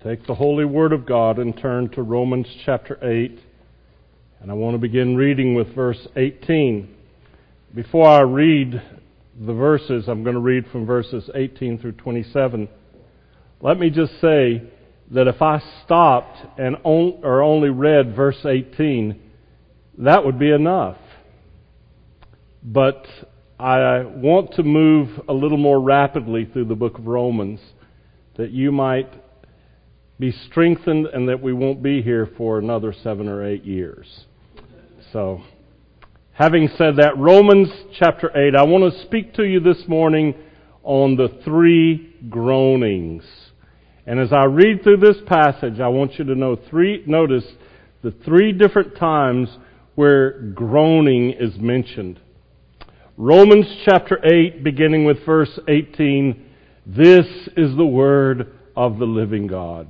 Take the Holy Word of God and turn to Romans chapter 8. And I want to begin reading with verse 18. Before I read the verses, I'm going to read from verses 18 through 27. Let me just say that if I stopped and only read verse 18, that would be enough. But I want to move a little more rapidly through the book of Romans, that you might be strengthened and that we won't be here for another 7 or 8 years. So, having said that, Romans chapter 8, I want to speak to you this morning on the three groanings. And as I read through this passage, I want you to notice the three different times where groaning is mentioned. Romans chapter 8, beginning with verse 18, this is the word of the living God.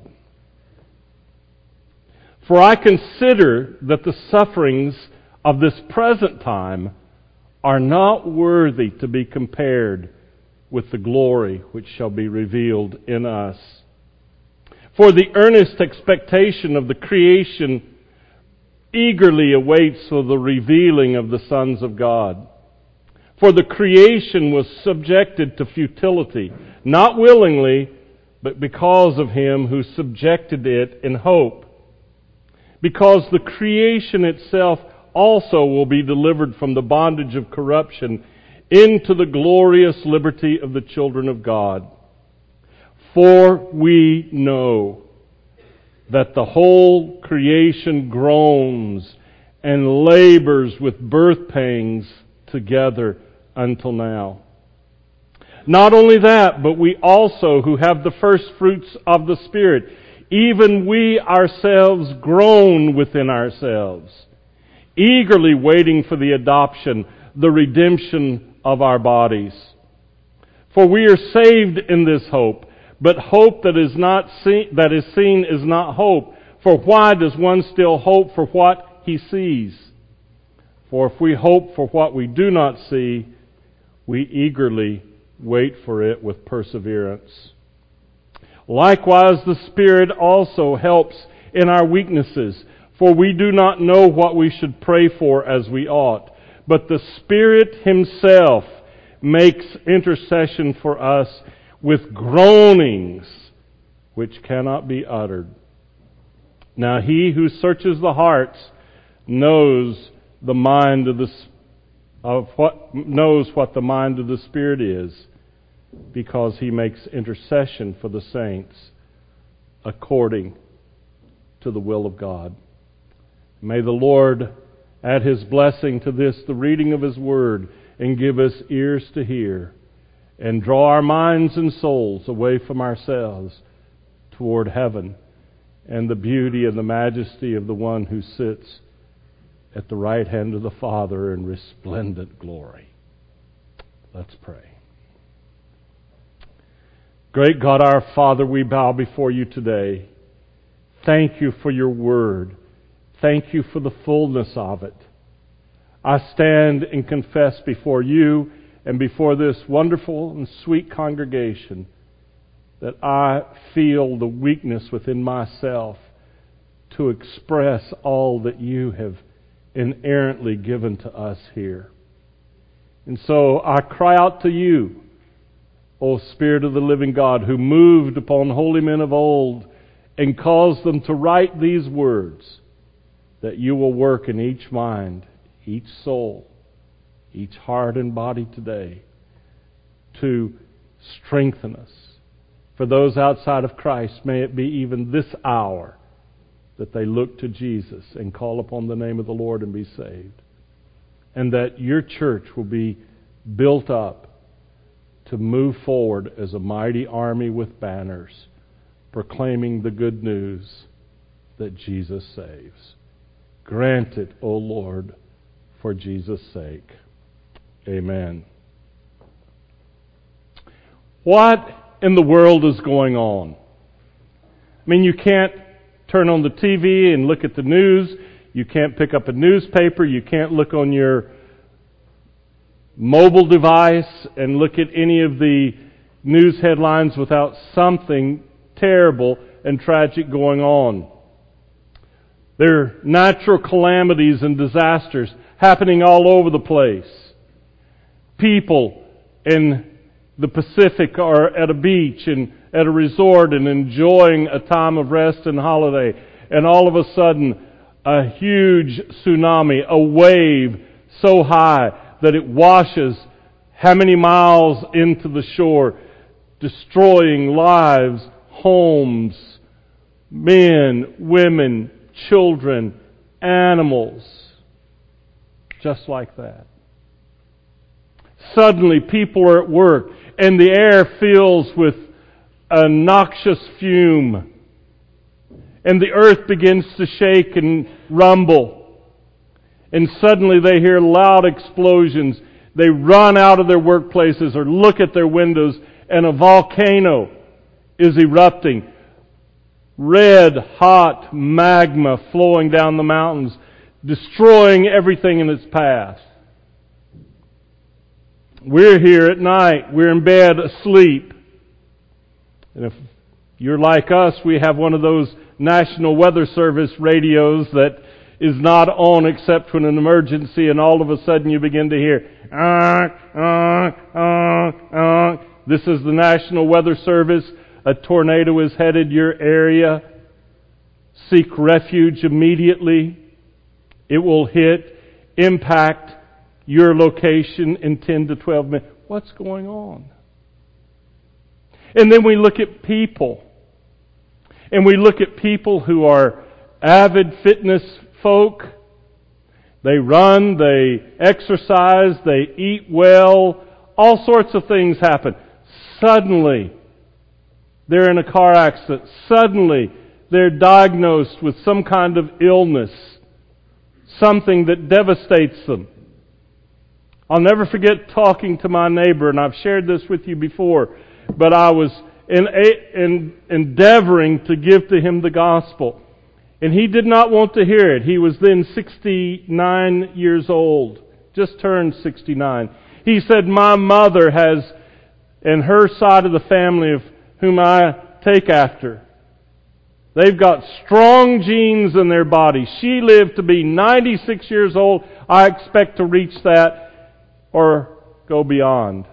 For I consider that the sufferings of this present time are not worthy to be compared with the glory which shall be revealed in us. For the earnest expectation of the creation eagerly awaits for the revealing of the sons of God. For the creation was subjected to futility, not willingly, but because of Him who subjected it in hope. Because the creation itself also will be delivered from the bondage of corruption into the glorious liberty of the children of God. For we know that the whole creation groans and labors with birth pangs together until now. Not only that, but we also who have the first fruits of the Spirit, even we ourselves groan within ourselves, eagerly waiting for the adoption, the redemption of our bodies. For we are saved in this hope, but hope that is seen is not hope. For why does one still hope for what he sees? For if we hope for what we do not see, we eagerly wait for it with perseverance. Likewise, the Spirit also helps in our weaknesses, for we do not know what we should pray for as we ought. But the Spirit Himself makes intercession for us with groanings which cannot be uttered. Now He who searches the hearts knows what the mind of the Spirit is, because He makes intercession for the saints according to the will of God. May the Lord add His blessing to this, the reading of His Word, and give us ears to hear, and draw our minds and souls away from ourselves toward heaven and the beauty and the majesty of the One who sits at the right hand of the Father in resplendent glory. Let's pray. Great God, our Father, we bow before You today. Thank You for Your Word. Thank You for the fullness of it. I stand and confess before You and before this wonderful and sweet congregation that I feel the weakness within myself to express all that You have inerrantly given to us here. And so I cry out to You, O Spirit of the living God, who moved upon holy men of old and caused them to write these words, that You will work in each mind, each soul, each heart and body today to strengthen us. For those outside of Christ, may it be even this hour that they look to Jesus and call upon the name of the Lord and be saved. And that Your church will be built up to move forward as a mighty army with banners, proclaiming the good news that Jesus saves. Grant it, O Lord, for Jesus' sake. Amen. What in the world is going on? I mean, you can't turn on the TV and look at the news. You can't pick up a newspaper. You can't look on your mobile device and look at any of the news headlines without something terrible and tragic going on. There are natural calamities and disasters happening all over the place. People in the Pacific are at a beach and at a resort and enjoying a time of rest and holiday. And all of a sudden, a huge tsunami, a wave so high that it washes how many miles into the shore, destroying lives, homes, men, women, children, animals. Just like that. Suddenly people are at work and the air fills with a noxious fume. And the earth begins to shake and rumble. And suddenly they hear loud explosions. They run out of their workplaces or look at their windows and a volcano is erupting. Red, hot magma flowing down the mountains, destroying everything in its path. We're here at night. We're in bed asleep. And if you're like us, we have one of those National Weather Service radios that is not on except when an emergency, and all of a sudden you begin to hear, This is the National Weather Service. A tornado is headed your area. Seek refuge immediately. It will hit, impact your location in 10 to 12 minutes. What's going on? And then we look at people. And we look at people who are avid fitness folk. They run, they exercise, they eat well. All sorts of things happen. Suddenly, they're in a car accident. Suddenly, they're diagnosed with some kind of illness. Something that devastates them. I'll never forget talking to my neighbor, and I've shared this with you before, but I was endeavoring to give to him the gospel. And he did not want to hear it. He was then 69 years old, just turned 69. He said, my mother has, and her side of the family of whom I take after, they've got strong genes in their body. She lived to be 96 years old. I expect to reach that or go beyond.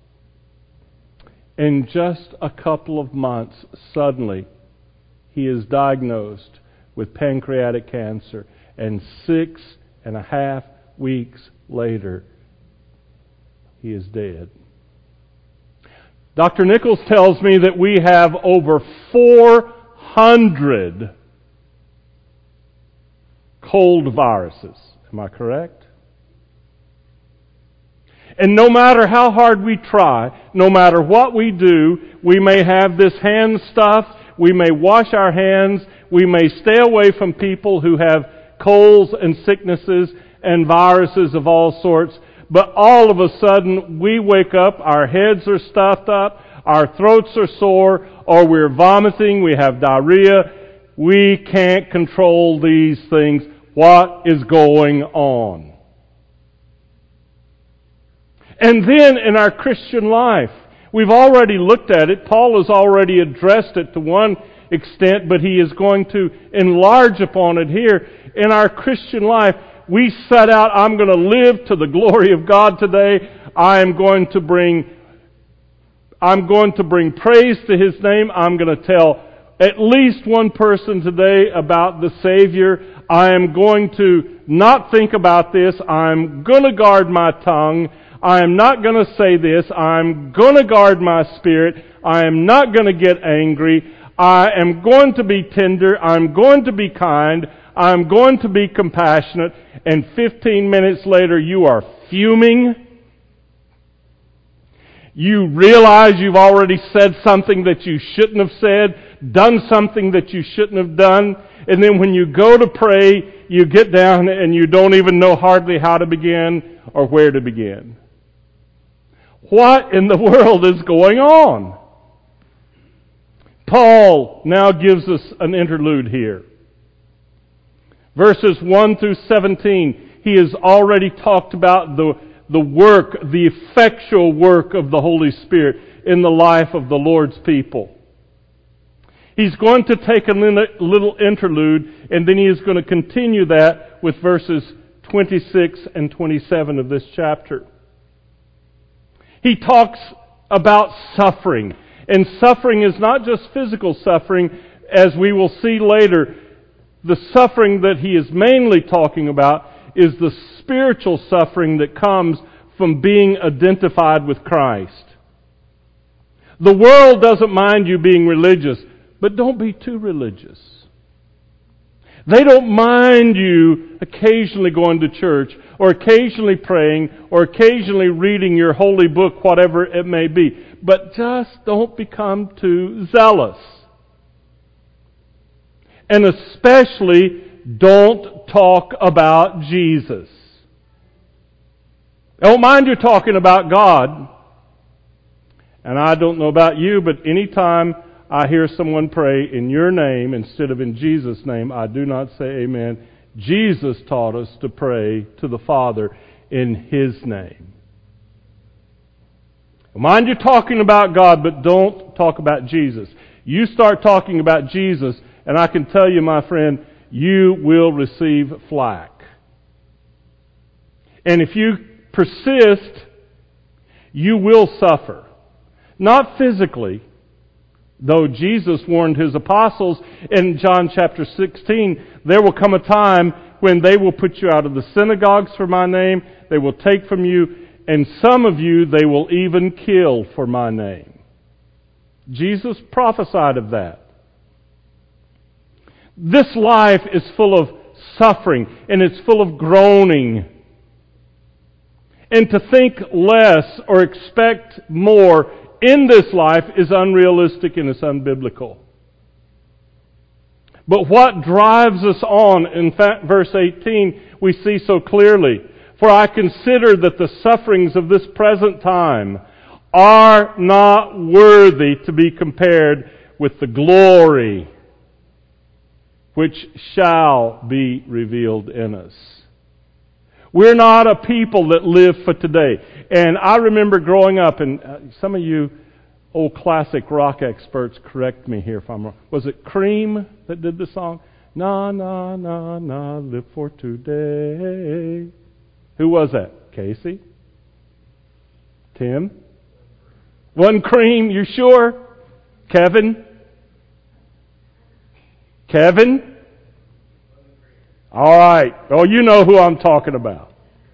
In just a couple of months, suddenly, he is diagnosed with pancreatic cancer. And 6.5 weeks later, he is dead. Dr. Nichols tells me that we have over 400 cold viruses. Am I correct? And no matter how hard we try, no matter what we do, we may have this hand stuff, we may wash our hands, we may stay away from people who have colds and sicknesses and viruses of all sorts, but all of a sudden we wake up, our heads are stuffed up, our throats are sore, or we're vomiting, we have diarrhea. We can't control these things. What is going on? And then in our Christian life, we've already looked at it. Paul has already addressed it to one extent, but he is going to enlarge upon it here. In our Christian life, we set out, I'm going to live to the glory of God today. I'm going to bring praise to His name. I'm going to tell at least one person today about the Savior. I am going to not think about this. I'm going to guard my tongue. I am not going to say this. I'm going to guard my spirit. I am not going to get angry. I am going to be tender. I'm going to be kind. I'm going to be compassionate. And 15 minutes later, you are fuming. You realize you've already said something that you shouldn't have said, done something that you shouldn't have done. And then when you go to pray, you get down and you don't even know hardly how to begin or where to begin. What in the world is going on? Paul now gives us an interlude here. Verses 1 through 17, he has already talked about the work, the effectual work of the Holy Spirit in the life of the Lord's people. He's going to take a little interlude, and then he is going to continue that with verses 26 and 27 of this chapter. He talks about suffering. And suffering is not just physical suffering, as we will see later. The suffering that he is mainly talking about is the spiritual suffering that comes from being identified with Christ. The world doesn't mind you being religious, but don't be too religious. They don't mind you occasionally going to church, or occasionally praying, or occasionally reading your holy book, whatever it may be. But just don't become too zealous. And especially, don't talk about Jesus. I don't mind you talking about God. And I don't know about you, but anytime I hear someone pray in your name instead of in Jesus' name, I do not say amen. Jesus taught us to pray to the Father in His name. Mind you talking about God, but don't talk about Jesus. You start talking about Jesus, and I can tell you, my friend, you will receive flack. And if you persist, you will suffer. Not physically, though Jesus warned His apostles in John chapter 16, there will come a time when they will put you out of the synagogues for my name, they will take from you, and some of you they will even kill for my name. Jesus prophesied of that. This life is full of suffering, and it's full of groaning. And to think less or expect more in this life is unrealistic and it's unbiblical. But what drives us on, in fact, verse 18, we see so clearly. For I consider that the sufferings of this present time are not worthy to be compared with the glory which shall be revealed in us. We're not a people that live for today. And I remember growing up, and some of you old classic rock experts correct me here if I'm wrong. Was it Cream that did the song? Na, na, na, na, live for today. Who was that? Casey? Tim? One Cream, you sure? Kevin? Kevin? All right. Oh, you know who I'm talking about.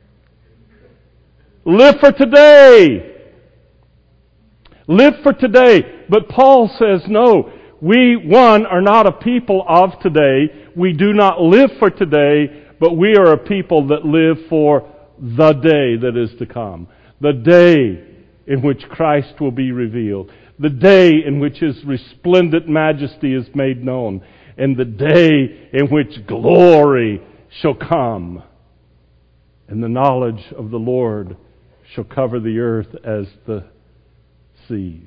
Live for today. Live for today. But Paul says, no, we, one, are not a people of today. We do not live for today, but we are a people that live for the day that is to come. The day in which Christ will be revealed. The day in which His resplendent majesty is made known. And the day in which glory shall come. And the knowledge of the Lord shall cover the earth as the seas.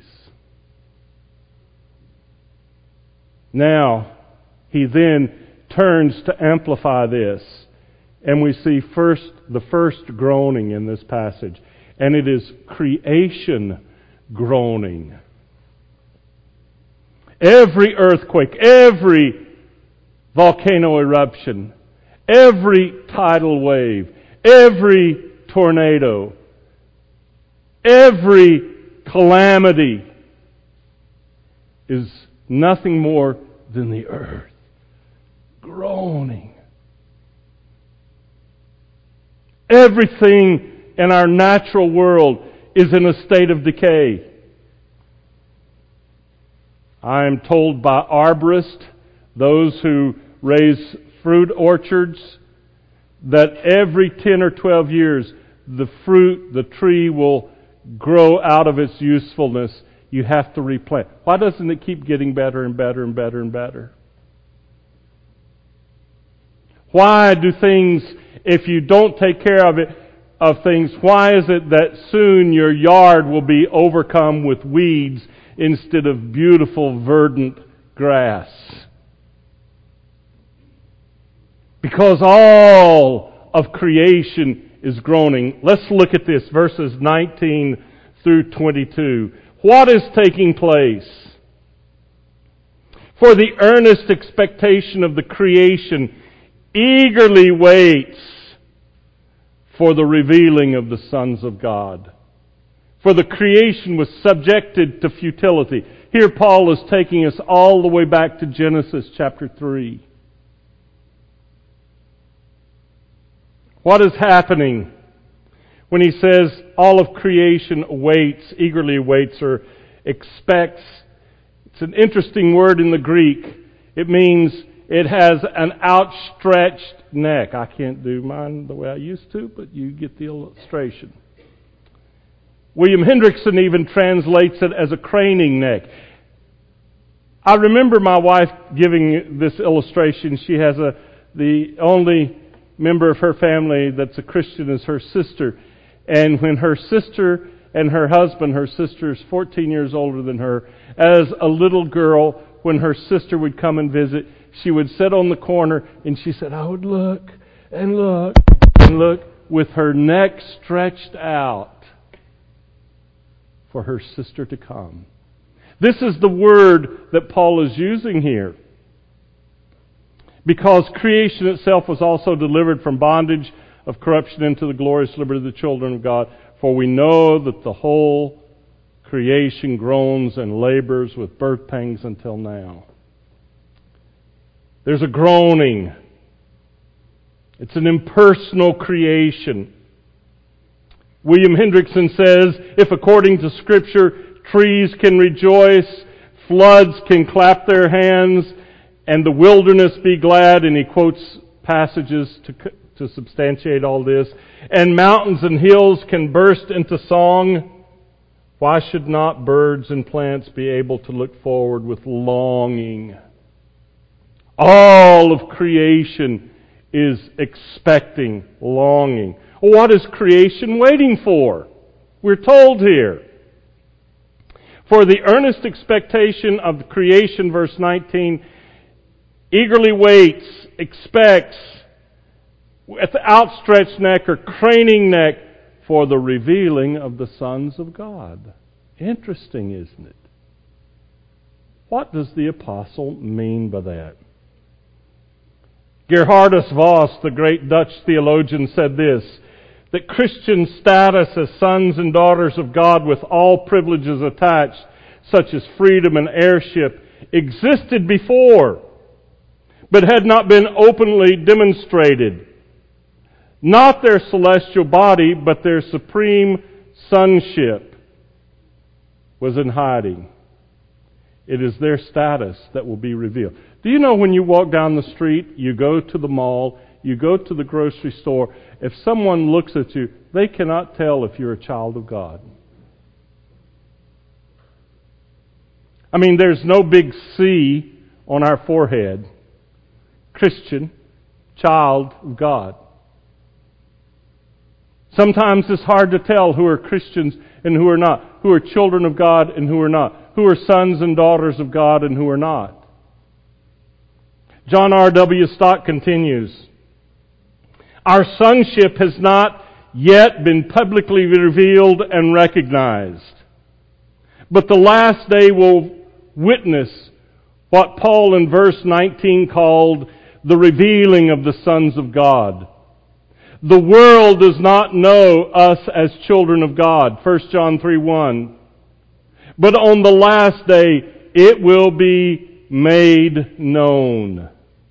Now, he then turns to amplify this. And we see the first groaning in this passage. And it is creation groaning. Every earthquake, every volcano eruption, every tidal wave, every tornado, every calamity is nothing more than the earth groaning. Everything in our natural world is in a state of decay. I am told by arborists, those who raise fruit orchards, that every 10 or 12 years the tree will grow out of its usefulness. You have to replant. Why doesn't it keep getting better and better and better and better? Why do things, if you don't take care of things, why is it that soon your yard will be overcome with weeds instead of beautiful verdant grass? Because all of creation is groaning. Let's look at this, verses 19 through 22. What is taking place? For the earnest expectation of the creation eagerly waits for the revealing of the sons of God. For the creation was subjected to futility. Here Paul is taking us all the way back to Genesis chapter 3. What is happening when he says all of creation waits, eagerly waits, or expects? It's an interesting word in the Greek. It means it has an outstretched neck. I can't do mine the way I used to, but you get the illustration. William Hendrickson even translates it as a craning neck. I remember my wife giving this illustration. She has the only member of her family that's a Christian is her sister. And when her sister and her husband, her sister is 14 years older than her, as a little girl, when her sister would come and visit, she would sit on the corner and she said, I would look and look and look with her neck stretched out for her sister to come. This is the word that Paul is using here. Because creation itself was also delivered from bondage of corruption into the glorious liberty of the children of God. For we know that the whole creation groans and labors with birth pangs until now. There's a groaning. It's an impersonal creation. William Hendrickson says, if according to Scripture, trees can rejoice, floods can clap their hands, and the wilderness be glad, and he quotes passages to substantiate all this, and mountains and hills can burst into song, why should not birds and plants be able to look forward with longing? All of creation is expecting, longing. What is creation waiting for? We're told here. For the earnest expectation of creation, verse 19, eagerly waits, expects, with outstretched neck or craning neck, for the revealing of the sons of God. Interesting, isn't it? What does the apostle mean by that? Gerhardus Voss, the great Dutch theologian, said this, that Christian status as sons and daughters of God with all privileges attached, such as freedom and heirship, existed before, but had not been openly demonstrated. Not their celestial body, but their supreme sonship was in hiding. It is their status that will be revealed. Do you know when you walk down the street, you go to the mall, you go to the grocery store, if someone looks at you, they cannot tell if you're a child of God. I mean, there's no big C on our forehead. Christian, child of God. Sometimes it's hard to tell who are Christians and who are not, who are children of God and who are not, who are sons and daughters of God and who are not. John R.W. Stott continues, our sonship has not yet been publicly revealed and recognized, but the last day will witness what Paul in verse 19 called the revealing of the sons of God. The world does not know us as children of God, 1 John 3:1. But on the last day, it will be made known.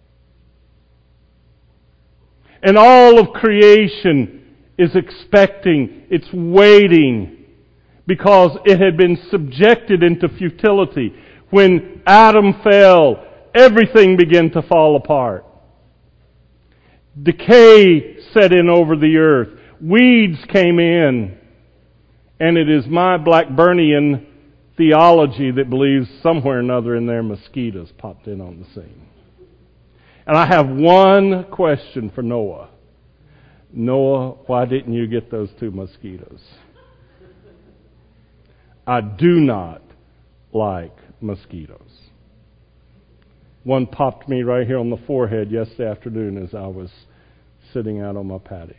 And all of creation is expecting, it's waiting, because it had been subjected into futility. When Adam fell, everything began to fall apart. Decay set in over the earth. Weeds came in. And it is my Blackburnian theology that believes somewhere or another in there mosquitoes popped in on the scene. And I have one question for Noah. Noah, why didn't you get those 2 mosquitoes? I do not like mosquitoes. One popped me right here on the forehead yesterday afternoon as I was sitting out on my patio.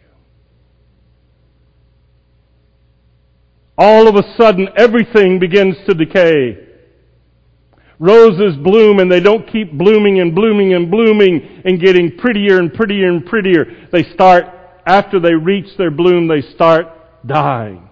All of a sudden, everything begins to decay. Roses bloom and they don't keep blooming and blooming and blooming and getting prettier and prettier and prettier. They start, after they reach their bloom, they start dying.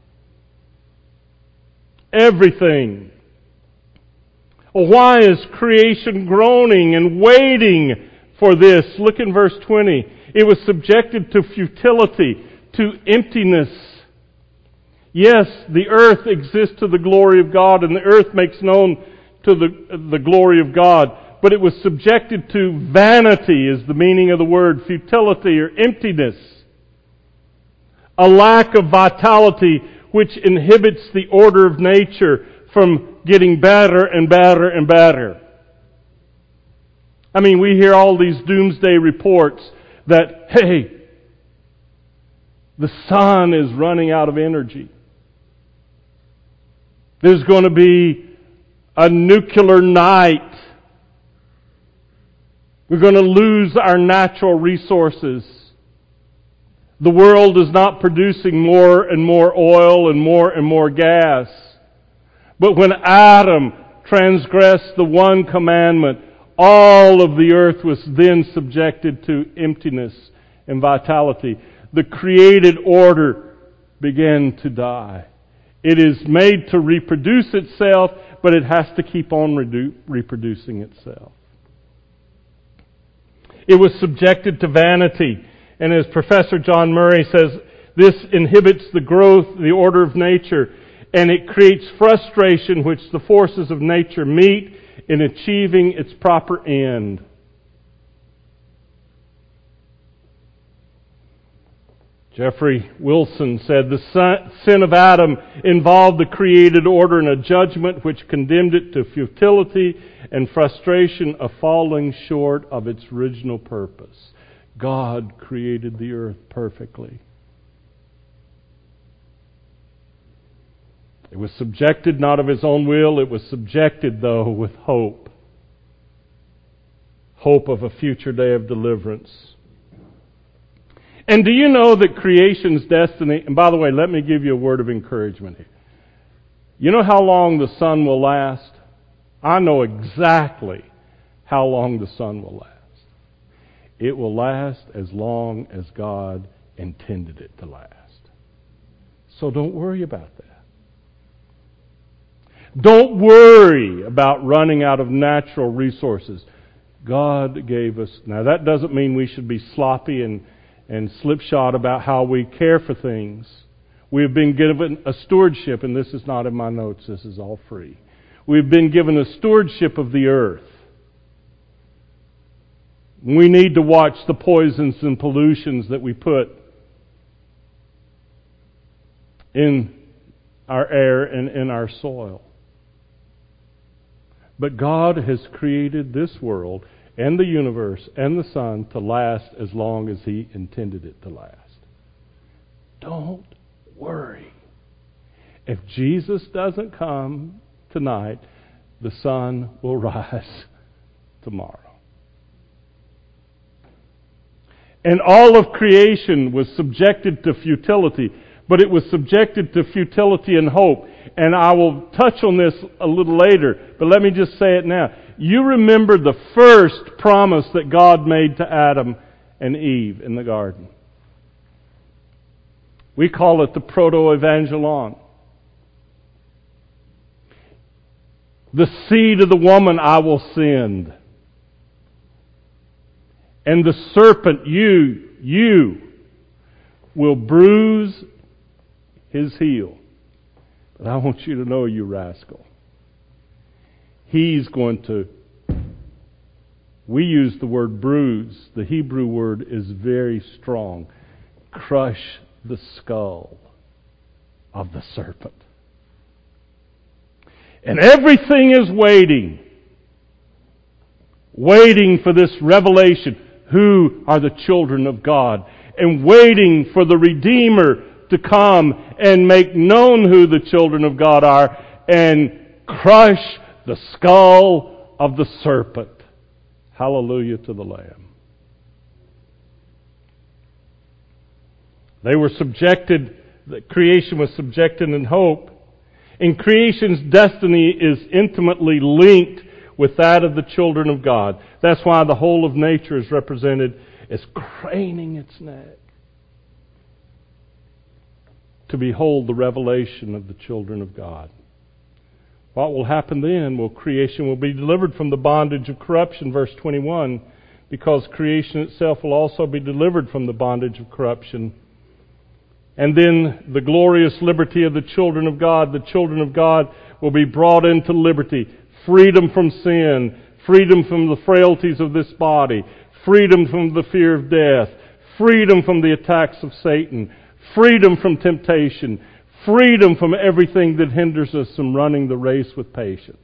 Everything. Well, why is creation groaning and waiting for this? Look in verse 20. It was subjected to futility, to emptiness. Yes, the earth exists to the glory of God, and the earth makes known to the glory of God. But it was subjected to vanity, is the meaning of the word, futility or emptiness. A lack of vitality which inhibits the order of nature from getting better and better and better. I mean, we hear all these doomsday reports that, hey, the sun is running out of energy. There's going to be a nuclear night. We're going to lose our natural resources. The world is not producing more and more oil and more gas. But when Adam transgressed the one commandment, all of the earth was then subjected to emptiness and vitality. The created order began to die. It is made to reproduce itself, but it has to keep on reproducing itself. It was subjected to vanity. And as Professor John Murray says, this inhibits the growth, the order of nature, and it creates frustration which the forces of nature meet in achieving its proper end. Jeffrey Wilson said, the sin of Adam involved the created order in a judgment which condemned it to futility and frustration of falling short of its original purpose. God created the earth perfectly. It was subjected not of His own will, it was subjected, though, with hope. Hope of a future day of deliverance. And do you know that creation's destiny, and by the way, let me give you a word of encouragement here. You know how long the sun will last? I know exactly how long the sun will last. It will last as long as God intended it to last. So don't worry about that. Don't worry about running out of natural resources. God gave us... Now that doesn't mean we should be sloppy and slipshod about how we care for things. We have been given a stewardship, and this is not in my notes, this is all free. We've been given a stewardship of the earth. We need to watch the poisons and pollutions that we put in our air and in our soil. But God has created this world and the universe and the sun to last as long as He intended it to last. Don't worry. If Jesus doesn't come tonight, the sun will rise tomorrow. And all of creation was subjected to futility, but it was subjected to futility and hope. And I will touch on this a little later, but let me just say it now. You remember the first promise that God made to Adam and Eve in the garden. We call it the proto-evangelon. The seed of the woman I will send. And the serpent, you will bruise his heel. But I want you to know, you rascal, he's going to... We use the word bruise. The Hebrew word is very strong. Crush the skull of the serpent. And everything is waiting for this revelation. Who are the children of God? And waiting for the Redeemer to come and make known who the children of God are and crush the skull of the serpent. Hallelujah to the Lamb. They were subjected, the creation was subjected in hope. And creation's destiny is intimately linked with that of the children of God. That's why the whole of nature is represented as craning its neck to behold the revelation of the children of God. What will happen then? Well, creation will be delivered from the bondage of corruption, verse 21, because creation itself will also be delivered from the bondage of corruption. And then the glorious liberty of the children of God. The children of God will be brought into liberty. Freedom from sin. Freedom from the frailties of this body. Freedom from the fear of death. Freedom from the attacks of Satan. Freedom from temptation. Freedom from everything that hinders us from running the race with patience.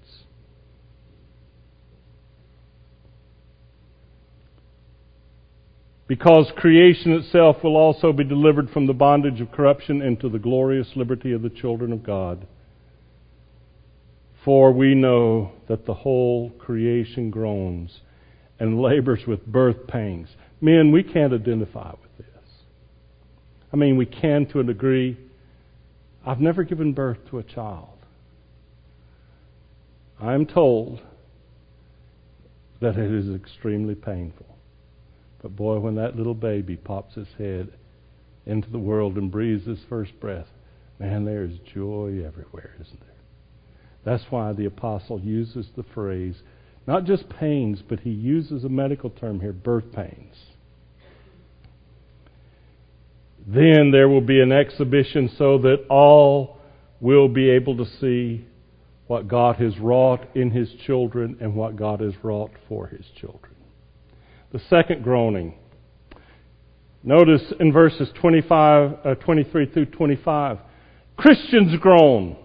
Because creation itself will also be delivered from the bondage of corruption into the glorious liberty of the children of God. For we know that the whole creation groans and labors with birth pangs. Men, we can't identify with this. I mean, we can to a degree. I've never given birth to a child. I'm told that it is extremely painful. But boy, when that little baby pops his head into the world and breathes his first breath, man, there's joy everywhere, isn't there? That's why the apostle uses the phrase, not just pains, but he uses a medical term here, birth pains. Then there will be an exhibition so that all will be able to see what God has wrought in His children and what God has wrought for His children. The second groaning. Notice in verses 23 through 25. Christians groan.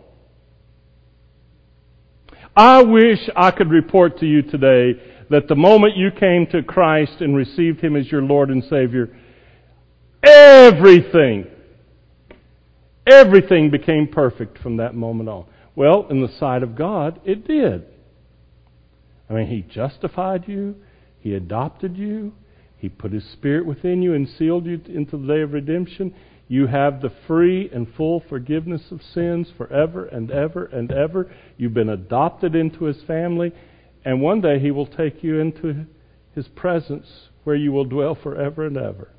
I wish I could report to you today that the moment you came to Christ and received Him as your Lord and Savior, everything became perfect from that moment on. Well, in the sight of God, it did. I mean, He justified you. He adopted you. He put His Spirit within you and sealed you into the day of redemption. You have the free and full forgiveness of sins forever and ever and ever. You've been adopted into His family. And one day He will take you into His presence where you will dwell forever and ever.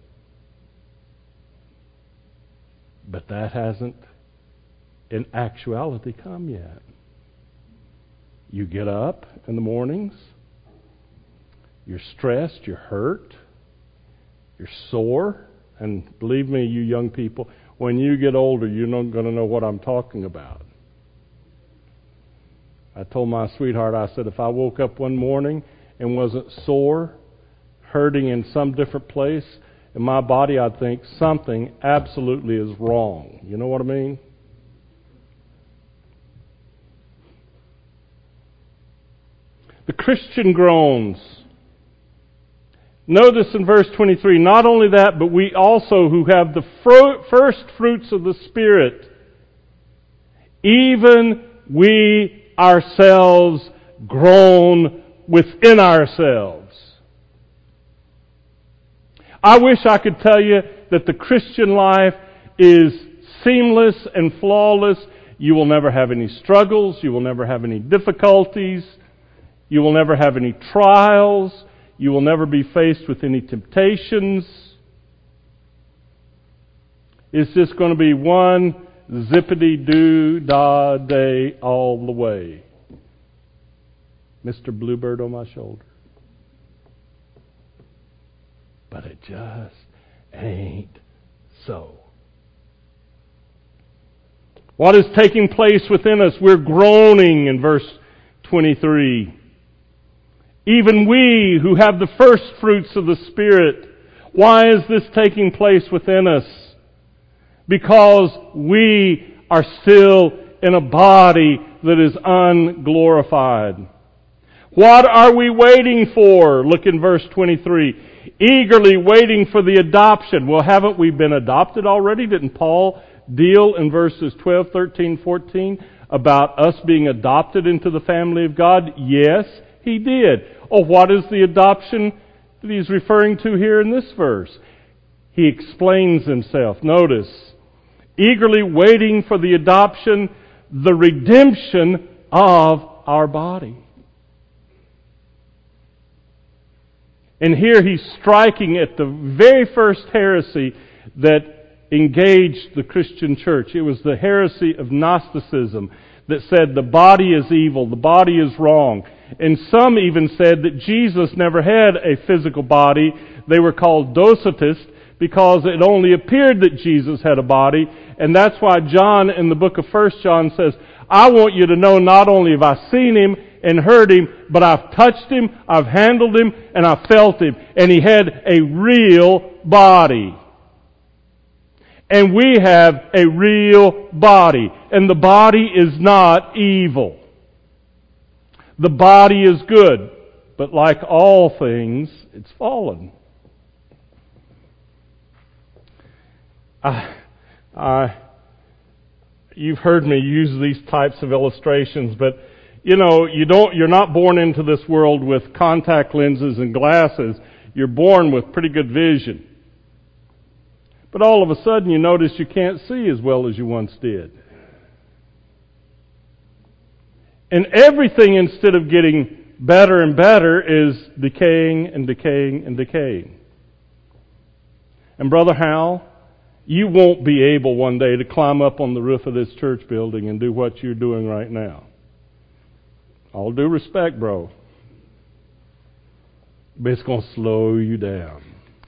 But that hasn't in actuality come yet. You get up in the mornings. You're stressed, you're hurt, you're sore. And believe me, you young people, when you get older, you're not going to know what I'm talking about. I told my sweetheart, I said, if I woke up one morning and wasn't sore, hurting in some different place in my body, I'd think something absolutely is wrong. You know what I mean? The Christian groans. Notice in verse 23, not only that, but we also who have the first fruits of the Spirit, even we ourselves groan within ourselves. I wish I could tell you that the Christian life is seamless and flawless. You will never have any struggles. You will never have any difficulties. You will never have any trials. You will never be faced with any temptations. It's just going to be one zippity-doo-dah-day all the way. Mr. Bluebird on my shoulder. But it just ain't so. What is taking place within us? We're groaning in verse 23. Even we who have the first fruits of the Spirit. Why is this taking place within us? Because we are still in a body that is unglorified. What are we waiting for? Look in verse 23. Eagerly waiting for the adoption. Well, haven't we been adopted already? Didn't Paul deal in verses 12, 13, 14 about us being adopted into the family of God? Yes, he did. Oh, what is the adoption that he's referring to here in this verse? He explains himself. Notice, eagerly waiting for the adoption, the redemption of our body. And here he's striking at the very first heresy that engaged the Christian church. It was the heresy of Gnosticism that said the body is evil, the body is wrong. And some even said that Jesus never had a physical body. They were called Docetists because it only appeared that Jesus had a body. And that's why John in the book of 1 John says, I want you to know not only have I seen Him and heard Him, but I've touched Him, I've handled Him, and I've felt Him. And He had a real body. And we have a real body. And the body is not evil. The body is good. But like all things, it's fallen. You've heard me use these types of illustrations, but you're not born into this world with contact lenses and glasses. You're born with pretty good vision. But all of a sudden you notice you can't see as well as you once did. And everything, instead of getting better and better, is decaying and decaying and decaying. And Brother Hal, you won't be able one day to climb up on the roof of this church building and do what you're doing right now. All due respect, bro. But it's going to slow you down.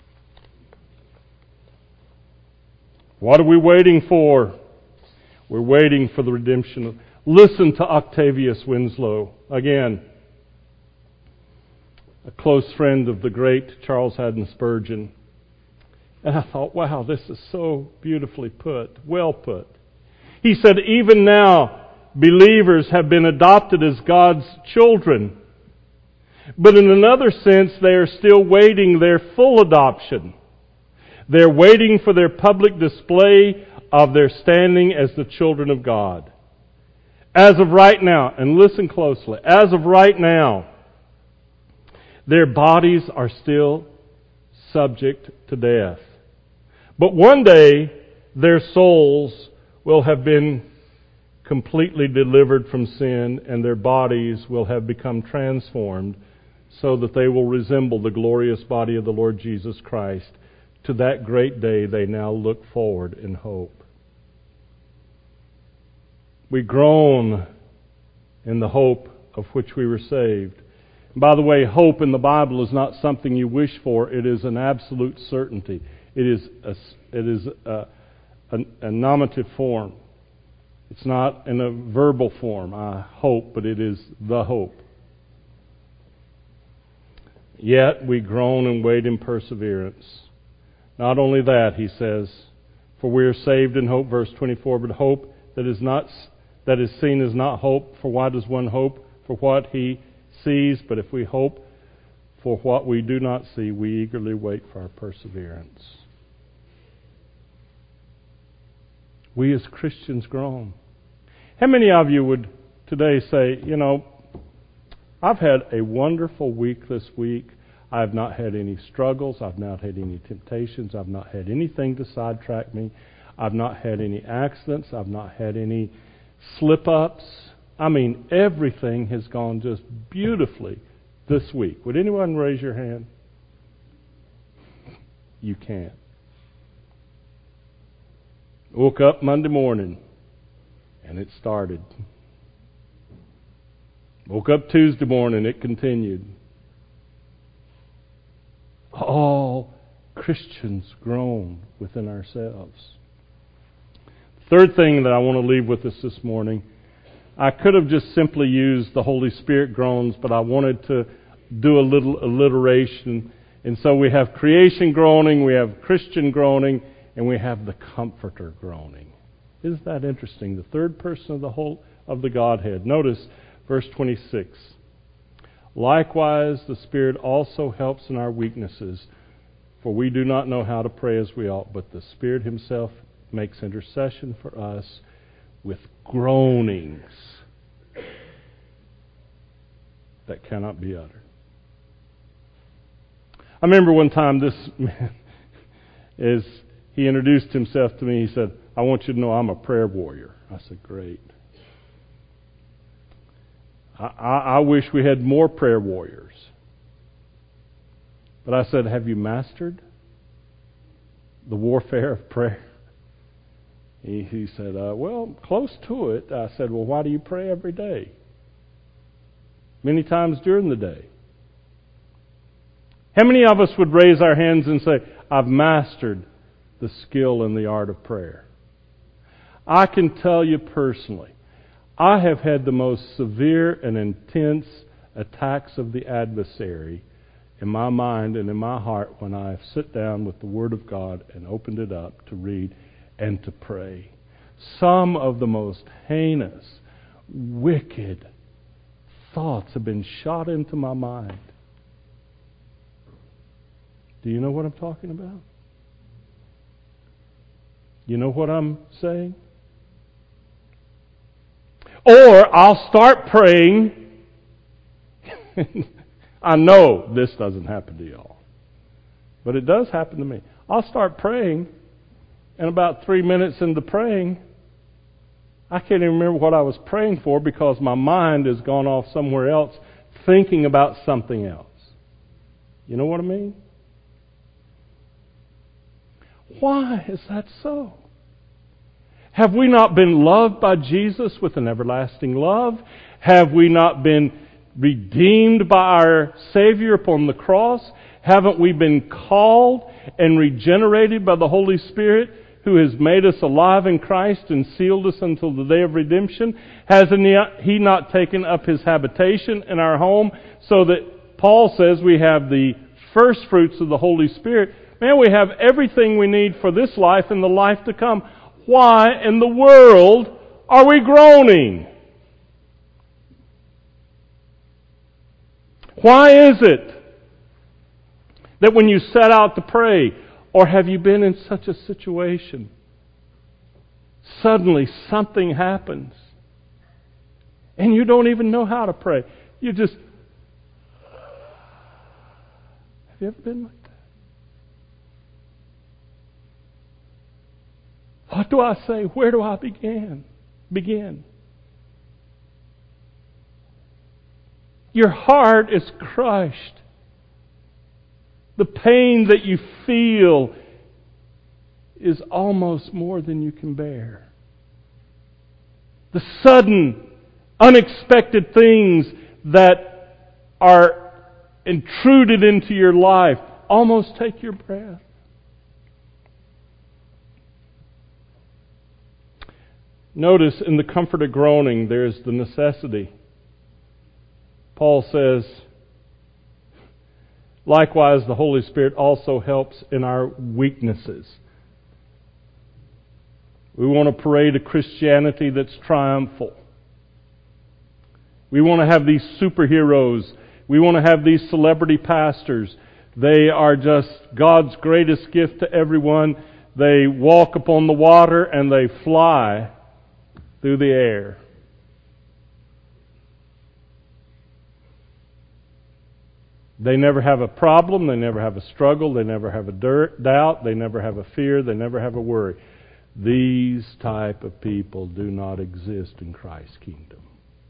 What are we waiting for? We're waiting for the redemption. Listen to Octavius Winslow. Again, a close friend of the great Charles Haddon Spurgeon. And I thought, wow, this is so beautifully put, well put. He said, even now, believers have been adopted as God's children. But in another sense, they are still waiting their full adoption. They're waiting for their public display of their standing as the children of God. As of right now, and listen closely, as of right now, their bodies are still subject to death. But one day, their souls will have been completely delivered from sin, and their bodies will have become transformed so that they will resemble the glorious body of the Lord Jesus Christ. To that great day they now look forward in hope. We groan in the hope of which we were saved. And by the way, hope in the Bible is not something you wish for. It is an absolute certainty. It is a nominative form. It's not in a verbal form, I hope, but it is the hope. Yet we groan and wait in perseverance. Not only that, he says, for we are saved in hope, verse 24, but hope that is seen is not hope. For why does one hope for what he sees? But if we hope for what we do not see, we eagerly wait for our perseverance. We as Christians groan. How many of you would today say, I've had a wonderful week this week. I've not had any struggles. I've not had any temptations. I've not had anything to sidetrack me. I've not had any accidents. I've not had any slip-ups. I mean, everything has gone just beautifully this week. Would anyone raise your hand? You can't. Woke up Monday morning, and it started. Woke up Tuesday morning, it continued. All Christians groan within ourselves. Third thing that I want to leave with us this morning, I could have just simply used the Holy Spirit groans, but I wanted to do a little alliteration. And so we have creation groaning, we have Christian groaning, and we have the Comforter groaning. Isn't that interesting? The third person of the Godhead. Notice verse 26. Likewise, the Spirit also helps in our weaknesses, for we do not know how to pray as we ought, but the Spirit Himself makes intercession for us with groanings that cannot be uttered. I remember one time this man, as he introduced himself to me, he said, I want you to know I'm a prayer warrior. I said, great. I wish we had more prayer warriors. But I said, have you mastered the warfare of prayer? He said, well, close to it. I said, well, why do you pray every day? Many times during the day. How many of us would raise our hands and say, I've mastered the skill and the art of prayer? I can tell you personally, I have had the most severe and intense attacks of the adversary in my mind and in my heart when I sit down with the Word of God and opened it up to read and to pray. Some of the most heinous, wicked thoughts have been shot into my mind. Do you know what I'm talking about? You know what I'm saying? Or I'll start praying. I know this doesn't happen to y'all, but it does happen to me. I'll start praying, and about 3 minutes into praying, I can't even remember what I was praying for because my mind has gone off somewhere else thinking about something else. You know what I mean? Why is that so? Have we not been loved by Jesus with an everlasting love? Have we not been redeemed by our Savior upon the cross? Haven't we been called and regenerated by the Holy Spirit who has made us alive in Christ and sealed us until the day of redemption? Hasn't He not taken up His habitation in our home so that Paul says we have the first fruits of the Holy Spirit? Man, we have everything we need for this life and the life to come. Why in the world are we groaning? Why is it that when you set out to pray, or have you been in such a situation, suddenly something happens and you don't even know how to pray? You just... Have you ever been like that? What do I say? Where do I begin? Your heart is crushed. The pain that you feel is almost more than you can bear. The sudden, unexpected things that are intruded into your life almost take your breath. Notice in the comfort of groaning, there's the necessity. Paul says, likewise, the Holy Spirit also helps in our weaknesses. We want to parade a Christianity that's triumphal. We want to have these superheroes. We want to have these celebrity pastors. They are just God's greatest gift to everyone. They walk upon the water and they fly through the air. They never have a problem, they never have a struggle, they never have a doubt, they never have a fear, they never have a worry. These type of people do not exist in Christ's kingdom.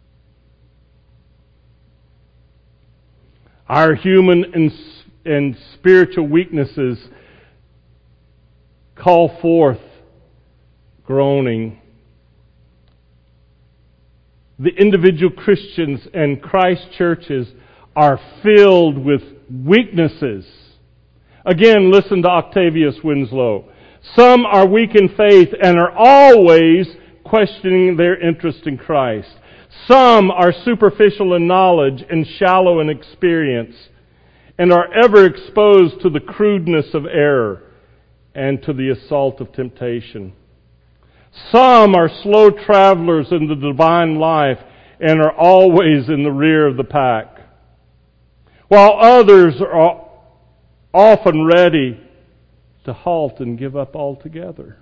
Our human and spiritual weaknesses call forth groaning. The individual Christians and Christ churches are filled with weaknesses. Again, listen to Octavius Winslow. Some are weak in faith and are always questioning their interest in Christ. Some are superficial in knowledge and shallow in experience and are ever exposed to the crudeness of error and to the assault of temptation. Some are slow travelers in the divine life and are always in the rear of the pack, while others are often ready to halt and give up altogether.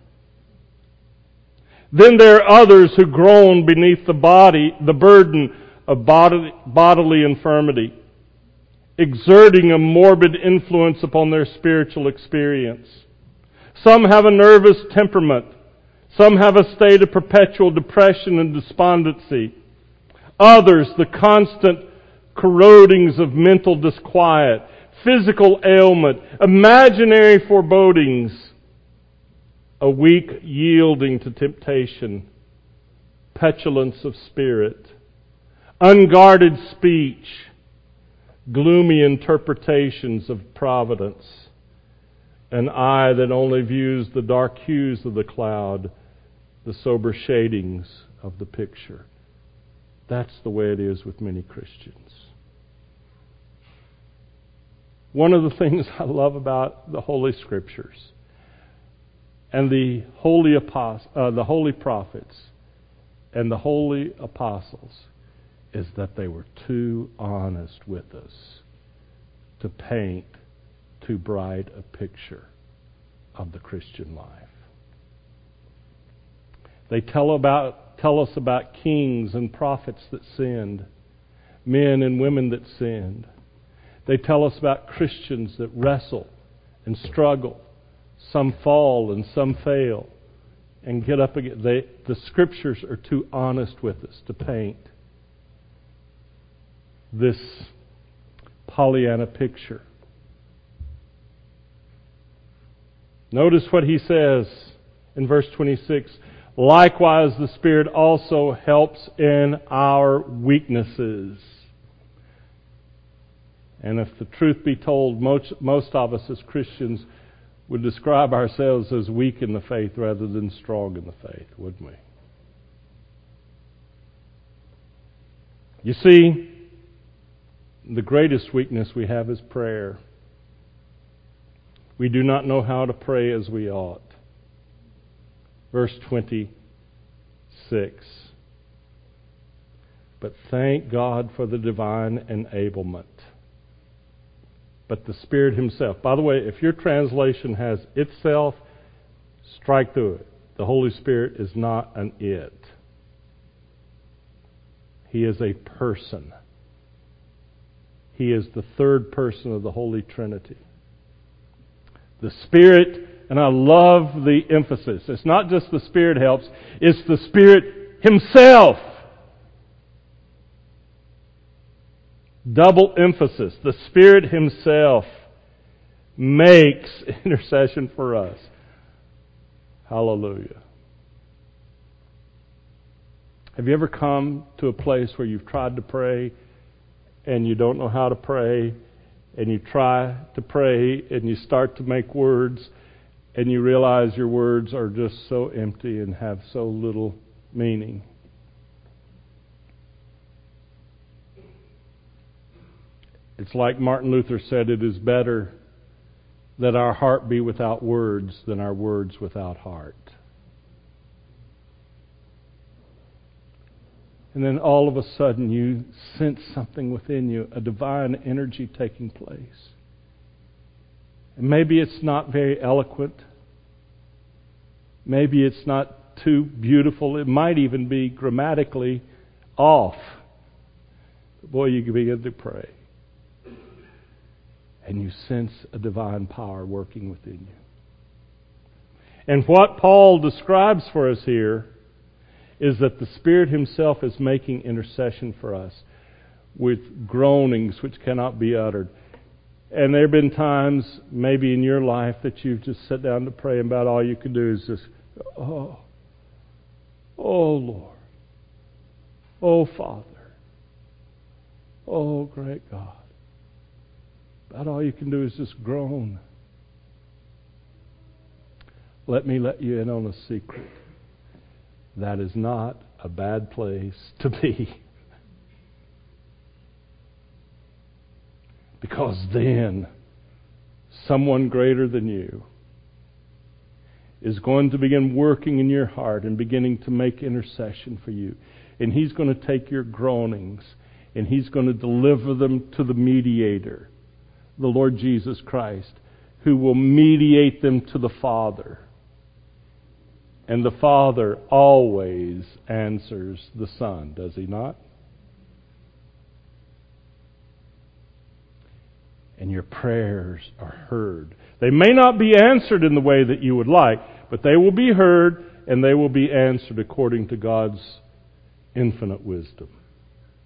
Then there are others who groan beneath the burden of bodily infirmity, exerting a morbid influence upon their spiritual experience. Some have a nervous temperament. Some have a state of perpetual depression and despondency. Others, the constant corrodings of mental disquiet, physical ailment, imaginary forebodings, a weak yielding to temptation, petulance of spirit, unguarded speech, gloomy interpretations of providence, an eye that only views the dark hues of the cloud, the sober shadings of the picture. That's the way it is with many Christians. One of the things I love about the Holy Scriptures and the holy prophets and the holy apostles is that they were too honest with us to paint too bright a picture of the Christian life. They tell us about kings and prophets that sinned, men and women that sinned. They tell us about Christians that wrestle and struggle. Some fall and some fail and get up again. The Scriptures are too honest with us to paint this Pollyanna picture. Notice what he says in verse 26. Likewise, the Spirit also helps in our weaknesses. And if the truth be told, most of us as Christians would describe ourselves as weak in the faith rather than strong in the faith, wouldn't we? You see, the greatest weakness we have is prayer. We do not know how to pray as we ought. Verse 26. But thank God for the divine enablement. But the Spirit Himself. By the way, if your translation has itself, strike through it. The Holy Spirit is not an it. He is a person. He is the third person of the Holy Trinity. The Spirit, and I love the emphasis. It's not just the Spirit helps, it's the Spirit Himself. Double emphasis. The Spirit Himself makes intercession for us. Hallelujah. Have you ever come to a place where you've tried to pray and you don't know how to pray, and you try to pray and you start to make words and you realize your words are just so empty and have so little meaning? It's like Martin Luther said, it is better that our heart be without words than our words without heart. And then all of a sudden you sense something within you, a divine energy taking place. And maybe it's not very eloquent. Maybe it's not too beautiful. It might even be grammatically off. But boy, you can begin to pray. And you sense a divine power working within you. And what Paul describes for us here is that the Spirit Himself is making intercession for us with groanings which cannot be uttered. And there have been times, maybe in your life, that you've just sat down to pray, and about all you can do is just, oh Lord, oh Father, oh great God. About all you can do is just groan. Let me let you in on a secret. That is not a bad place to be. Because then someone greater than you is going to begin working in your heart and beginning to make intercession for you. And He's going to take your groanings and He's going to deliver them to the mediator, the Lord Jesus Christ, who will mediate them to the Father. And the Father always answers the Son, does He not? And your prayers are heard. They may not be answered in the way that you would like, but they will be heard and they will be answered according to God's infinite wisdom.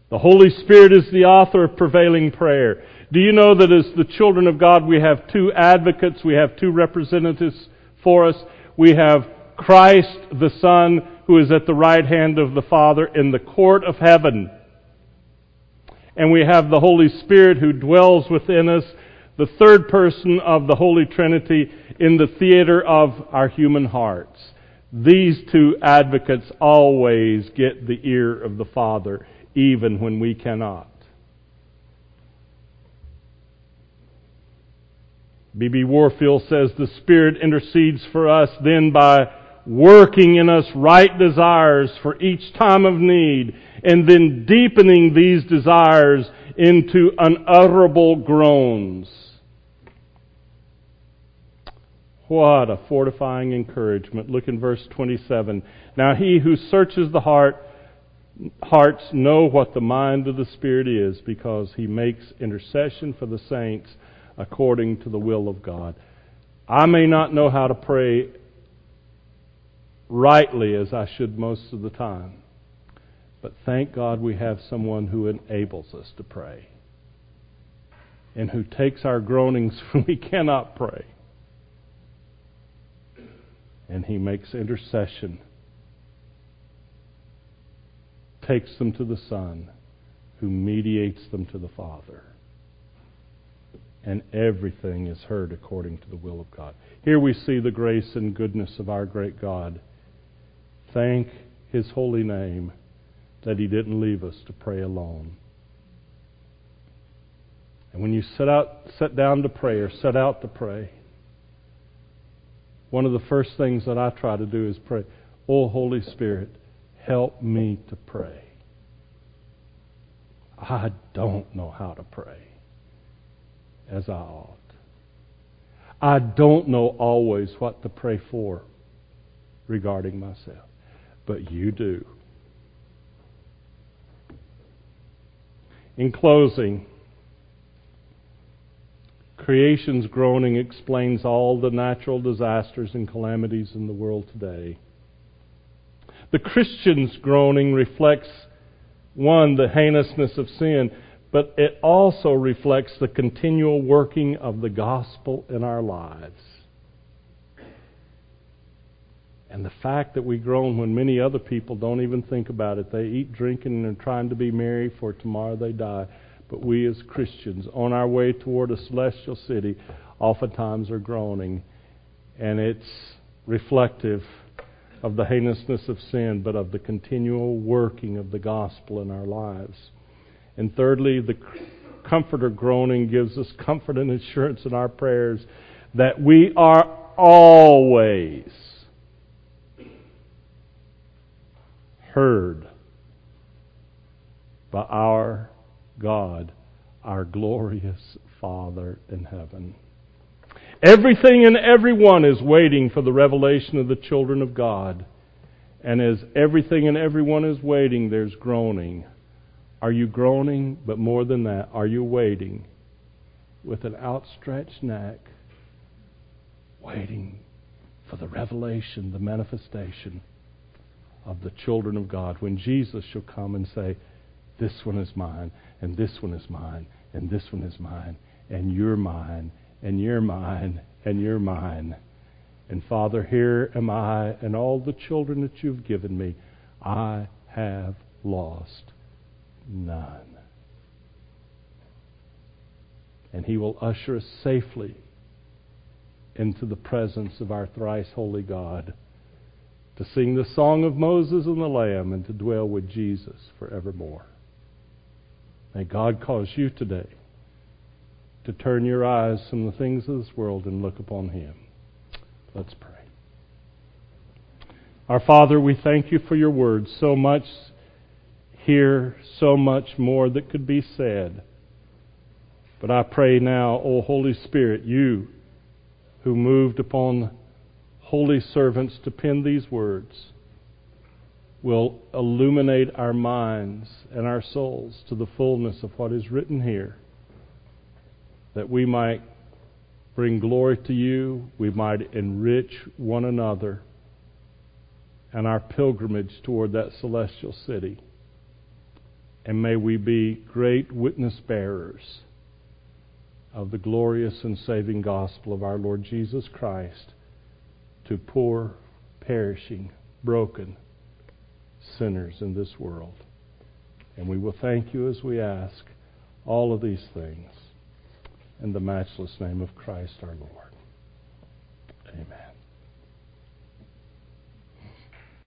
The Holy Spirit is the author of prevailing prayer. Do you know that as the children of God we have two advocates, we have two representatives for us? We have Christ the Son, who is at the right hand of the Father in the court of heaven. And we have the Holy Spirit who dwells within us, the third person of the Holy Trinity, in the theater of our human hearts. These two advocates always get the ear of the Father, even when we cannot. B.B. Warfield says the Spirit intercedes for us then by working in us right desires for each time of need, and then deepening these desires into unutterable groans. What a fortifying encouragement. Look in verse 27. Now he who searches the hearts know what the mind of the Spirit is, because he makes intercession for the saints according to the will of God. I may not know how to pray rightly as I should most of the time, but thank God we have someone who enables us to pray and who takes our groanings when we cannot pray, and He makes intercession, takes them to the Son, who mediates them to the Father. And everything is heard according to the will of God. Here we see the grace and goodness of our great God. Thank His holy name that He didn't leave us to pray alone. And when you set down to pray or set out to pray, one of the first things that I try to do is pray, "Oh, Holy Spirit, help me to pray. I don't know how to pray as I ought. I don't know always what to pray for regarding myself, but you do." In closing, creation's groaning explains all the natural disasters and calamities in the world today. The Christian's groaning reflects, one, the heinousness of sin, but it also reflects the continual working of the gospel in our lives. And the fact that we groan when many other people don't even think about it. They eat, drink, and are trying to be merry, for tomorrow they die. But we as Christians, on our way toward a celestial city, oftentimes are groaning. And it's reflective of the heinousness of sin, but of the continual working of the gospel in our lives. And thirdly, the comforter groaning gives us comfort and assurance in our prayers that we are always heard by our God, our glorious Father in heaven. Everything and everyone is waiting for the revelation of the children of God. And as everything and everyone is waiting, there's groaning. Are you groaning? But more than that, are you waiting with an outstretched neck, waiting for the revelation, the manifestation of the children of God, when Jesus shall come and say, "This one is mine, and this one is mine, and this one is mine, and you're mine, and you're mine, and you're mine. And Father, here am I, and all the children that you've given me, I have lost none." And He will usher us safely into the presence of our thrice holy God, to sing the song of Moses and the Lamb, and to dwell with Jesus forevermore. May God cause you today to turn your eyes from the things of this world and look upon Him. Let's pray. Our Father, we thank you for your word. So much here, so much more that could be said. But I pray now, O Holy Spirit, you who moved upon holy servants to pen these words, will illuminate our minds and our souls to the fullness of what is written here, that we might bring glory to you, we might enrich one another, and our pilgrimage toward that celestial city. And may we be great witness bearers of the glorious and saving gospel of our Lord Jesus Christ to poor, perishing, broken sinners in this world. And we will thank you as we ask all of these things in the matchless name of Christ our Lord. Amen.